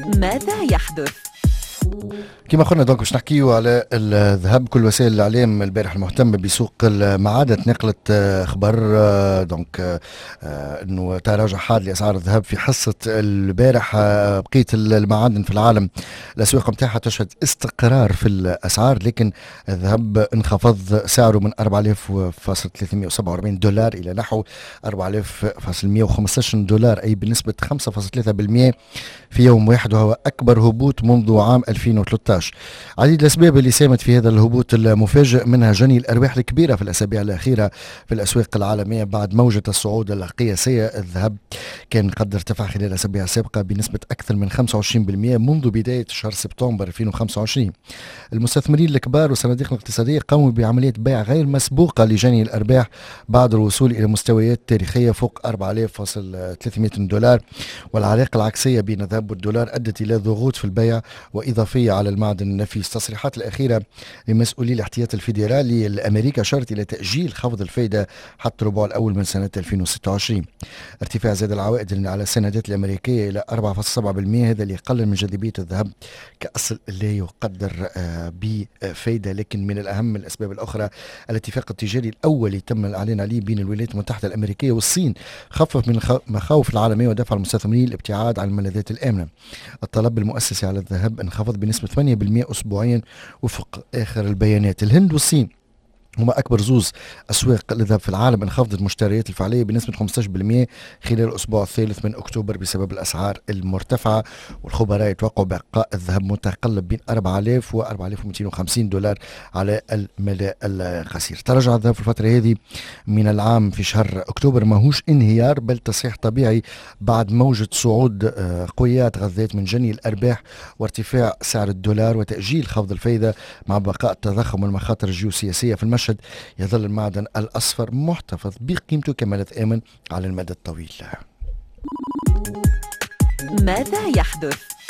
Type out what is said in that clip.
ماذا يحدث؟ كما قلنا دونك باش نحكيو على الذهب. كل وسائل الاعلام البارح المهتمه بسوق المعادن نقلت خبر دونك انه تراجع حاد لاسعار الذهب في حصه البارح. بقيه المعادن في العالم الاسواق نتاعها تشهد استقرار في الاسعار، لكن الذهب انخفض سعره من 4000.347 دولار الى نحو 4000.115 دولار، اي بنسبه 5.3% في يوم واحد، وهو اكبر هبوط منذ عام 2013. عديد الأسباب اللي ساهمت في هذا الهبوط المفاجئ، منها جني الأرباح الكبيرة في الأسابيع الأخيرة في الأسواق العالمية بعد موجة الصعود القياسية. الذهب كان قد ارتفع خلال الأسابيع السابقة بنسبة أكثر من 25% منذ بداية شهر سبتمبر 2025. المستثمرين الكبار والصناديق الاقتصادية قاموا بعملية بيع غير مسبوقة لجني الأرباح بعد الوصول إلى مستويات تاريخية فوق 4300 دولار، والعلاقة العكسية بين الذهب والدولار أدت إلى ضغوط في البيع وإضافية على المعدن النفيس. التصريحات الأخيرة لمسؤولي الاحتياطي الفيدرالي الأمريكي أشارت إلى تأجيل خفض الفائدة حتى الربع الأول من سنة 2026. ارتفاع زاد العوائد على السندات الأمريكية إلى 4.7%، هذا اللي يقلل من جاذبية الذهب كأصل لا يقدر بفائدة. لكن من الأهم الأسباب الأخرى الاتفاق التجاري الأول تم الإعلان عليه بين الولايات المتحدة الأمريكية والصين خفف من المخاوف العالمية ودفع المستثمرين الابتعاد عن الملاذات الآمنة. الطلب المؤسسي على الذهب انخفض بنسبة 8% أسبوعيا وفق آخر البيانات. الهند والصين هما أكبر زوز أسواق الذهب في العالم، انخفضت المشتريات الفعلية بنسبة 15% خلال الأسبوع الثالث من أكتوبر بسبب الأسعار المرتفعة، والخبراء يتوقعوا بقاء الذهب متقلب بين 4000 و 4250 دولار على المدى القصير. تراجع الذهب في الفترة هذه من العام في شهر أكتوبر ماهوش انهيار بل تصحيح طبيعي بعد موجة صعود قوية تغذت من جني الأرباح وارتفاع سعر الدولار وتأجيل خفض الفائدة مع بقاء التضخم والمخاطر الجيوسياسية في المشهد. يظل المعدن الأصفر محتفظ بقيمته كملاذ آمن على المدى الطويل. ماذا يحدث؟